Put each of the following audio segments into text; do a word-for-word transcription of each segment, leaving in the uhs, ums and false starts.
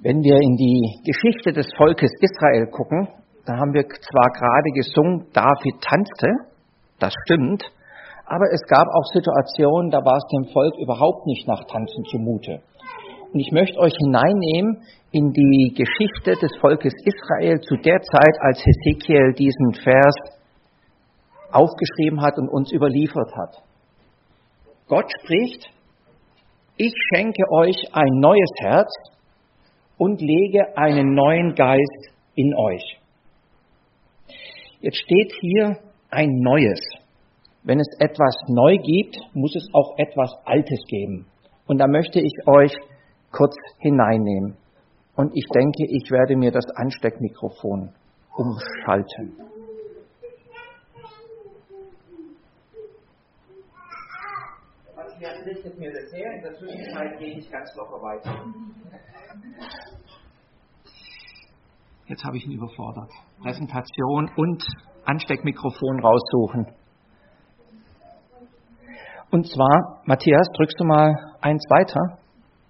Wenn wir in die Geschichte des Volkes Israel gucken, da haben wir zwar gerade gesungen, David tanzte, das stimmt, aber es gab auch Situationen, da war es dem Volk überhaupt nicht nach Tanzen zumute. Und ich möchte euch hineinnehmen in die Geschichte des Volkes Israel zu der Zeit, als Hesekiel diesen Vers aufgeschrieben hat und uns überliefert hat. Gott spricht: Ich schenke euch ein neues Herz und lege einen neuen Geist in euch. Jetzt steht hier ein Neues. Wenn es etwas neu gibt, muss es auch etwas Altes geben. Und da möchte ich euch kurz hineinnehmen. Und ich denke, ich werde mir das Ansteckmikrofon umschalten. Matthias richtet mir das her. In der Zwischenzeit gehe ich ganz locker weiter. Jetzt habe ich ihn überfordert. Präsentation und Ansteckmikrofon raussuchen. Und zwar, Matthias, drückst du mal eins weiter?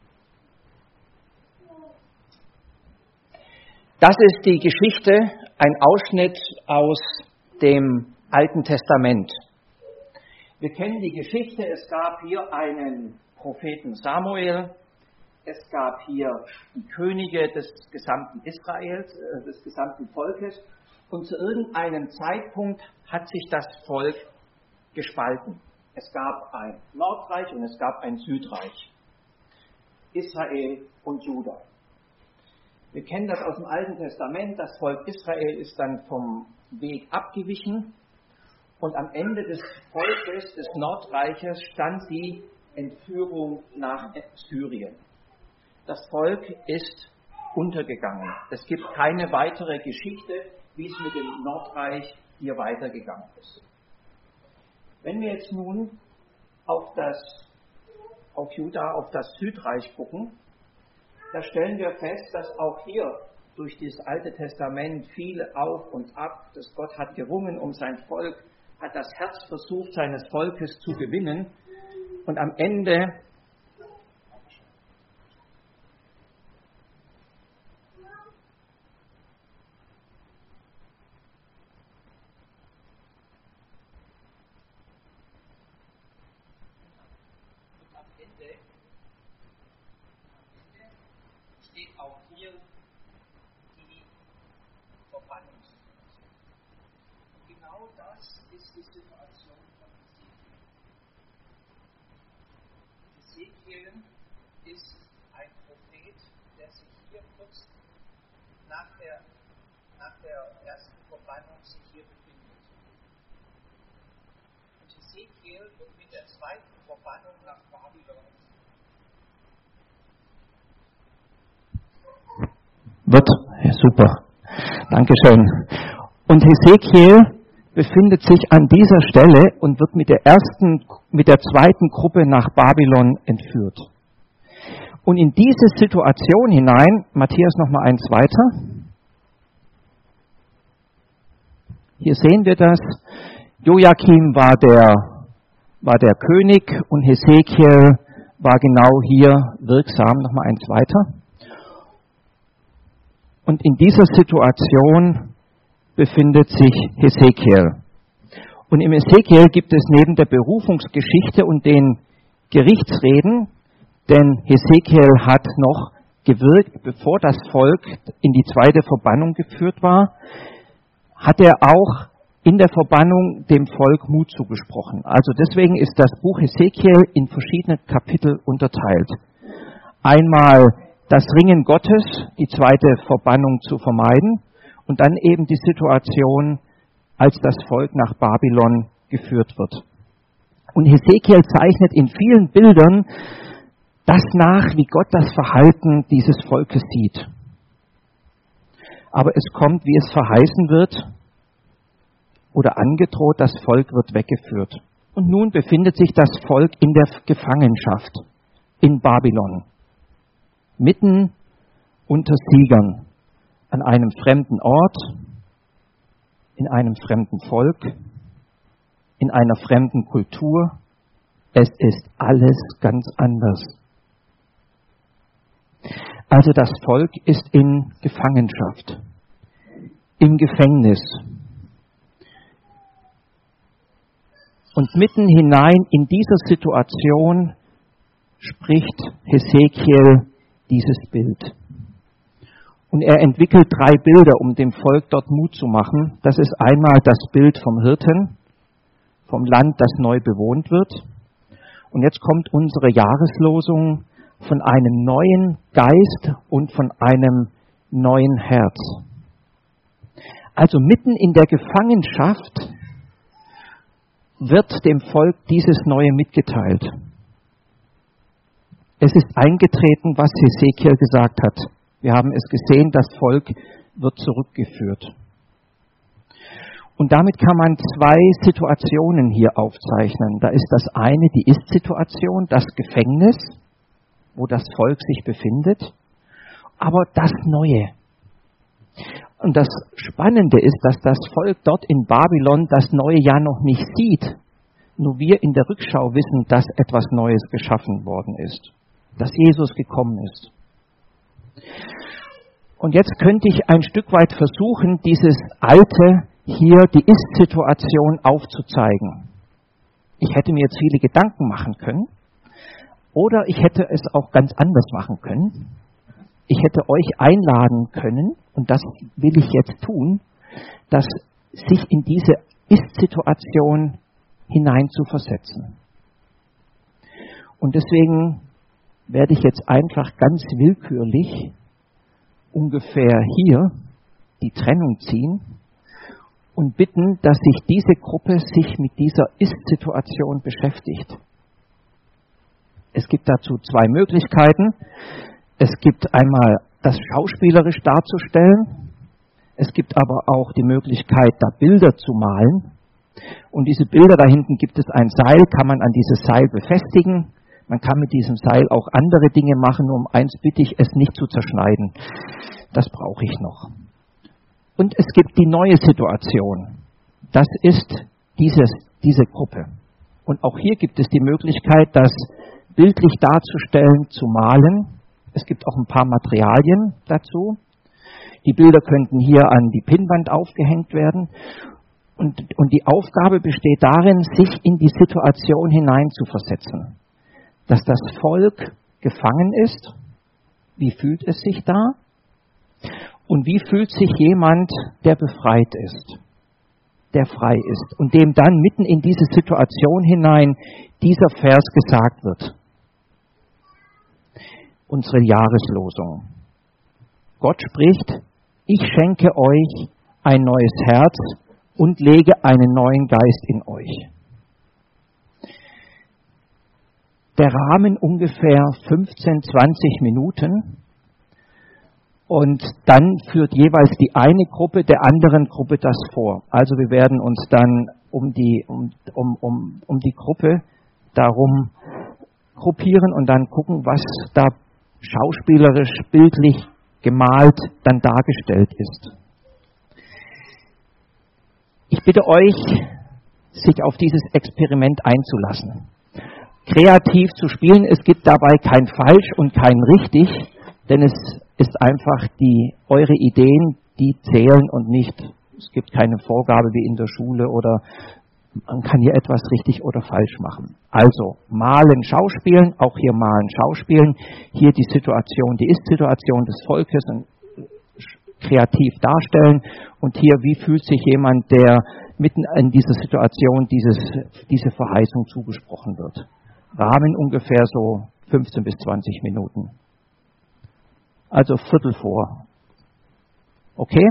Das ist die Geschichte, ein Ausschnitt aus dem Alten Testament. Wir kennen die Geschichte, es gab hier einen Propheten Samuel, es gab hier die Könige des gesamten Israels, äh, des gesamten Volkes, und zu irgendeinem Zeitpunkt hat sich das Volk gespalten. Es gab ein Nordreich und es gab ein Südreich, Israel und Juda. Wir kennen das aus dem Alten Testament, das Volk Israel ist dann vom Weg abgewichen und am Ende des Volkes, des Nordreiches, stand die Entführung nach Syrien. Das Volk ist untergegangen. Es gibt keine weitere Geschichte, wie es mit dem Nordreich hier weitergegangen ist. Wenn wir jetzt nun auf das, auf Juda, auf das Südreich gucken, da stellen wir fest, dass auch hier durch dieses Alte Testament viel auf und ab, dass Gott hat gerungen um sein Volk, hat das Herz versucht, seines Volkes zu gewinnen und am Ende steht auch hier die Verbannungssituation. Und genau das ist die Situation von Hesekiel. Hesekiel ist ein Prophet, der sich hier kurz nach der, nach der ersten Verbannung sich hier befindet. Und Hesekiel wird mit der zweiten Verbannung nach Babylon Wird, super, Dankeschön. Und Hesekiel befindet sich an dieser Stelle und wird mit der ersten, mit der zweiten Gruppe nach Babylon entführt. Und in diese Situation hinein, Matthias noch mal eins weiter. Hier sehen wir das. Joachim war der, war der König und Hesekiel war genau hier wirksam. Noch mal eins weiter. Und in dieser Situation befindet sich Hesekiel. Und im Hesekiel gibt es neben der Berufungsgeschichte und den Gerichtsreden, denn Hesekiel hat noch gewirkt, bevor das Volk in die zweite Verbannung geführt war, hat er auch in der Verbannung dem Volk Mut zugesprochen. Also deswegen ist das Buch Hesekiel in verschiedene Kapitel unterteilt. Einmal das Ringen Gottes, die zweite Verbannung zu vermeiden und dann eben die Situation, als das Volk nach Babylon geführt wird. Und Hesekiel zeichnet in vielen Bildern das nach, wie Gott das Verhalten dieses Volkes sieht. Aber es kommt, wie es verheißen wird oder angedroht, das Volk wird weggeführt. Und nun befindet sich das Volk in der Gefangenschaft in Babylon. Mitten unter Siegern, an einem fremden Ort, in einem fremden Volk, in einer fremden Kultur. Es ist alles ganz anders. Also das Volk ist in Gefangenschaft, im Gefängnis. Und mitten hinein in dieser Situation spricht Hesekiel dieses Bild. Und er entwickelt drei Bilder, um dem Volk dort Mut zu machen. Das ist einmal das Bild vom Hirten, vom Land, das neu bewohnt wird. Und jetzt kommt unsere Jahreslosung von einem neuen Geist und von einem neuen Herz. Also mitten in der Gefangenschaft wird dem Volk dieses Neue mitgeteilt. Es ist eingetreten, was Hesekiel gesagt hat. Wir haben es gesehen, das Volk wird zurückgeführt. Und damit kann man zwei Situationen hier aufzeichnen. Da ist das eine, die Ist-Situation, das Gefängnis, wo das Volk sich befindet, aber das Neue. Und das Spannende ist, dass das Volk dort in Babylon das Neue ja noch nicht sieht. Nur wir in der Rückschau wissen, dass etwas Neues geschaffen worden ist, dass Jesus gekommen ist. Und jetzt könnte ich ein Stück weit versuchen, dieses Alte hier, die Ist-Situation aufzuzeigen. Ich hätte mir jetzt viele Gedanken machen können, oder ich hätte es auch ganz anders machen können. Ich hätte euch einladen können, und das will ich jetzt tun, dass sich in diese Ist-Situation hinein zu versetzen. Und deswegen werde ich jetzt einfach ganz willkürlich ungefähr hier die Trennung ziehen und bitten, dass sich diese Gruppe sich mit dieser Ist-Situation beschäftigt. Es gibt dazu zwei Möglichkeiten. Es gibt einmal das schauspielerisch darzustellen. Es gibt aber auch die Möglichkeit, da Bilder zu malen. Und diese Bilder, da hinten gibt es ein Seil, kann man an dieses Seil befestigen. Man kann mit diesem Seil auch andere Dinge machen, nur um eins bitte ich, es nicht zu zerschneiden. Das brauche ich noch. Und es gibt die neue Situation. Das ist dieses, diese Gruppe. Und auch hier gibt es die Möglichkeit, das bildlich darzustellen, zu malen. Es gibt auch ein paar Materialien dazu. Die Bilder könnten hier an die Pinnwand aufgehängt werden. Und, und die Aufgabe besteht darin, sich in die Situation hineinzuversetzen. Dass das Volk gefangen ist. Wie fühlt es sich da? Und wie fühlt sich jemand, der befreit ist, der frei ist und dem dann mitten in diese Situation hinein dieser Vers gesagt wird? Unsere Jahreslosung. Gott spricht, ich schenke euch ein neues Herz und lege einen neuen Geist in euch. Der Rahmen ungefähr fünfzehn, zwanzig Minuten. Und dann führt jeweils die eine Gruppe der anderen Gruppe das vor. Also wir werden uns dann um die, um, um, um, um die Gruppe darum gruppieren und dann gucken, was da schauspielerisch, bildlich, gemalt dann dargestellt ist. Ich bitte euch, sich auf dieses Experiment einzulassen. Kreativ zu spielen, es gibt dabei kein Falsch und kein Richtig, denn es ist einfach die, eure Ideen, die zählen und nicht, es gibt keine Vorgabe wie in der Schule oder man kann hier etwas richtig oder falsch machen. Also, malen, schauspielen, auch hier malen, schauspielen, hier die Situation, die Ist-Situation des Volkes und kreativ darstellen und hier, wie fühlt sich jemand, der mitten in dieser Situation dieses, diese Verheißung zugesprochen wird. Rahmen ungefähr so fünfzehn bis zwanzig Minuten. Also Viertel vor. Okay?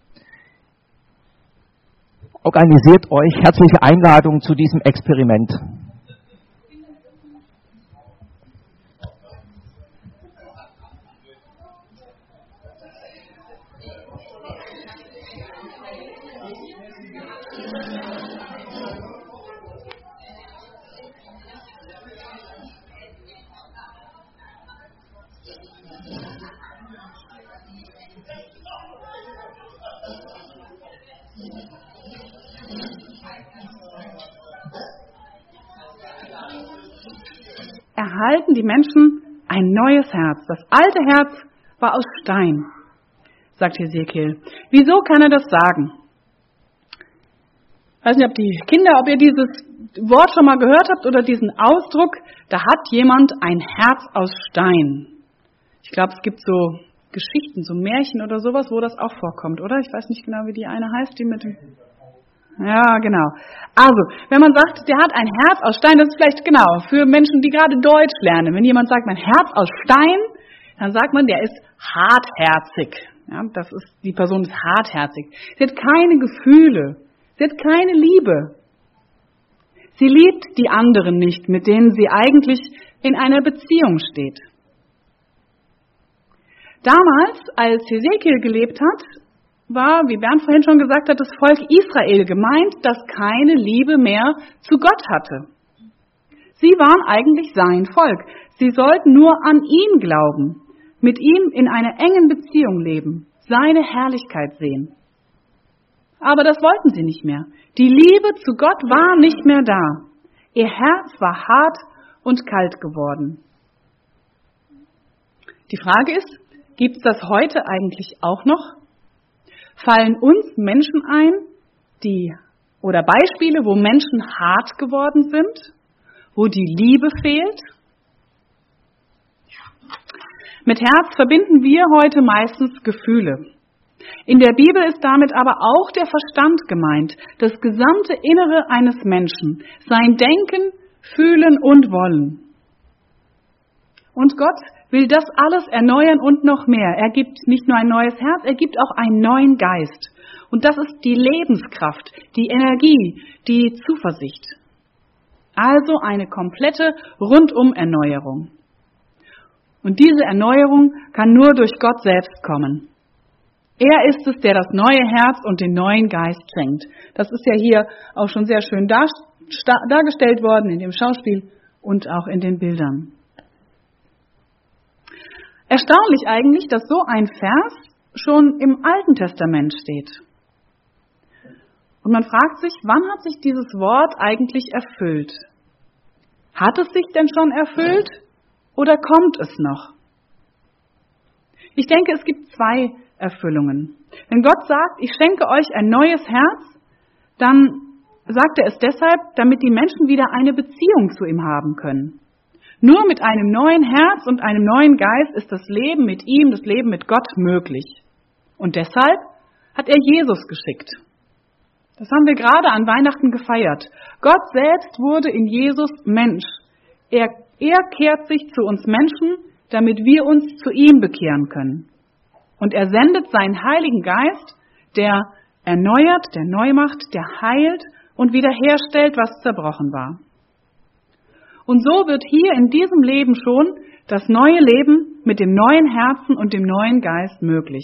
Organisiert euch. Herzliche Einladung zu diesem Experiment. Erhalten die Menschen ein neues Herz. Das alte Herz war aus Stein, sagt Hesekiel. Wieso kann er das sagen? Ich weiß nicht, ob die Kinder, ob ihr dieses Wort schon mal gehört habt oder diesen Ausdruck, da hat jemand ein Herz aus Stein. Ich glaube, es gibt so Geschichten, so Märchen oder sowas, wo das auch vorkommt, oder? Ich weiß nicht genau, wie die eine heißt, die mit dem... Ja, genau. Also, wenn man sagt, der hat ein Herz aus Stein, das ist vielleicht genau für Menschen, die gerade Deutsch lernen. Wenn jemand sagt, mein Herz aus Stein, dann sagt man, der ist hartherzig. Ja, das ist, die Person ist hartherzig. Sie hat keine Gefühle. Sie hat keine Liebe. Sie liebt die anderen nicht, mit denen sie eigentlich in einer Beziehung steht. Damals, als Hesekiel gelebt hat, war, wie Bernd vorhin schon gesagt hat, das Volk Israel gemeint, das keine Liebe mehr zu Gott hatte. Sie waren eigentlich sein Volk. Sie sollten nur an ihn glauben, mit ihm in einer engen Beziehung leben, seine Herrlichkeit sehen. Aber das wollten sie nicht mehr. Die Liebe zu Gott war nicht mehr da. Ihr Herz war hart und kalt geworden. Die Frage ist, gibt es das heute eigentlich auch noch? Fallen uns Menschen ein, die oder Beispiele, wo Menschen hart geworden sind, wo die Liebe fehlt? Mit Herz verbinden wir heute meistens Gefühle. In der Bibel ist damit aber auch der Verstand gemeint, das gesamte Innere eines Menschen, sein Denken, Fühlen und Wollen. Und Gott will das alles erneuern und noch mehr. Er gibt nicht nur ein neues Herz, er gibt auch einen neuen Geist. Und das ist die Lebenskraft, die Energie, die Zuversicht. Also eine komplette Rundum-Erneuerung. Und diese Erneuerung kann nur durch Gott selbst kommen. Er ist es, der das neue Herz und den neuen Geist schenkt. Das ist ja hier auch schon sehr schön dargestellt worden in dem Schauspiel und auch in den Bildern. Erstaunlich eigentlich, dass so ein Vers schon im Alten Testament steht. Und man fragt sich, wann hat sich dieses Wort eigentlich erfüllt? Hat es sich denn schon erfüllt oder kommt es noch? Ich denke, es gibt zwei Erfüllungen. Wenn Gott sagt, ich schenke euch ein neues Herz, dann sagt er es deshalb, damit die Menschen wieder eine Beziehung zu ihm haben können. Nur mit einem neuen Herz und einem neuen Geist ist das Leben mit ihm, das Leben mit Gott möglich. Und deshalb hat er Jesus geschickt. Das haben wir gerade an Weihnachten gefeiert. Gott selbst wurde in Jesus Mensch. Er, er kehrt sich zu uns Menschen, damit wir uns zu ihm bekehren können. Und er sendet seinen Heiligen Geist, der erneuert, der neu macht, der heilt und wiederherstellt, was zerbrochen war. Und so wird hier in diesem Leben schon das neue Leben mit dem neuen Herzen und dem neuen Geist möglich.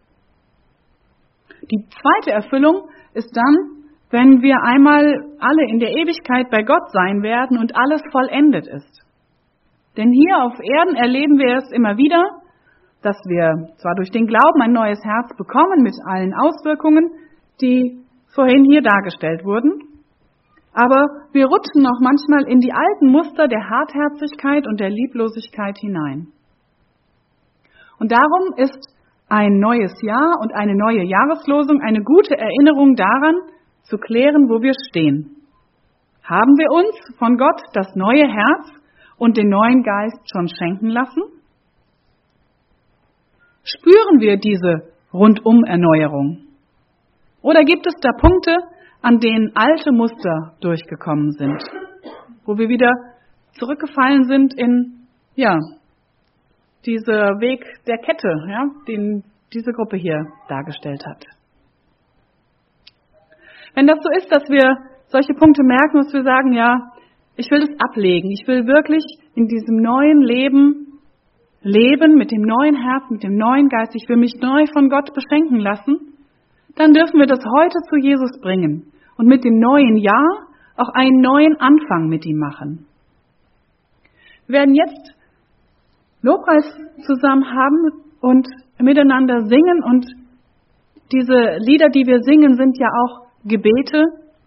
Die zweite Erfüllung ist dann, wenn wir einmal alle in der Ewigkeit bei Gott sein werden und alles vollendet ist. Denn hier auf Erden erleben wir es immer wieder, dass wir zwar durch den Glauben ein neues Herz bekommen mit allen Auswirkungen, die vorhin hier dargestellt wurden, aber wir rutschen noch manchmal in die alten Muster der Hartherzigkeit und der Lieblosigkeit hinein. Und darum ist ein neues Jahr und eine neue Jahreslosung eine gute Erinnerung daran, zu klären, wo wir stehen. Haben wir uns von Gott das neue Herz und den neuen Geist schon schenken lassen? Spüren wir diese Rundum-Erneuerung? Oder gibt es da Punkte, an denen alte Muster durchgekommen sind, wo wir wieder zurückgefallen sind in, ja, dieser Weg der Kette, ja, den diese Gruppe hier dargestellt hat. Wenn das so ist, dass wir solche Punkte merken, dass wir sagen, ja, ich will das ablegen, ich will wirklich in diesem neuen Leben leben, mit dem neuen Herz, mit dem neuen Geist, ich will mich neu von Gott beschenken lassen, dann dürfen wir das heute zu Jesus bringen und mit dem neuen Jahr auch einen neuen Anfang mit ihm machen. Wir werden jetzt Lobpreis zusammen haben und miteinander singen, und diese Lieder, die wir singen, sind ja auch Gebete.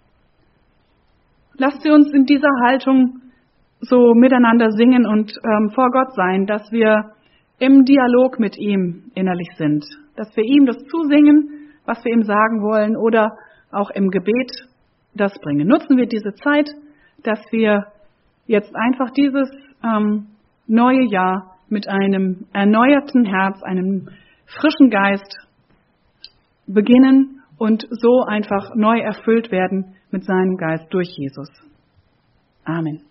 Lasst sie uns in dieser Haltung so miteinander singen und ähm, vor Gott sein, dass wir im Dialog mit ihm innerlich sind, dass wir ihm das zusingen, was wir ihm sagen wollen, oder auch im Gebet das bringen. Nutzen wir diese Zeit, dass wir jetzt einfach dieses ähm, neue Jahr mit einem erneuerten Herz, einem frischen Geist beginnen und so einfach neu erfüllt werden mit seinem Geist durch Jesus. Amen.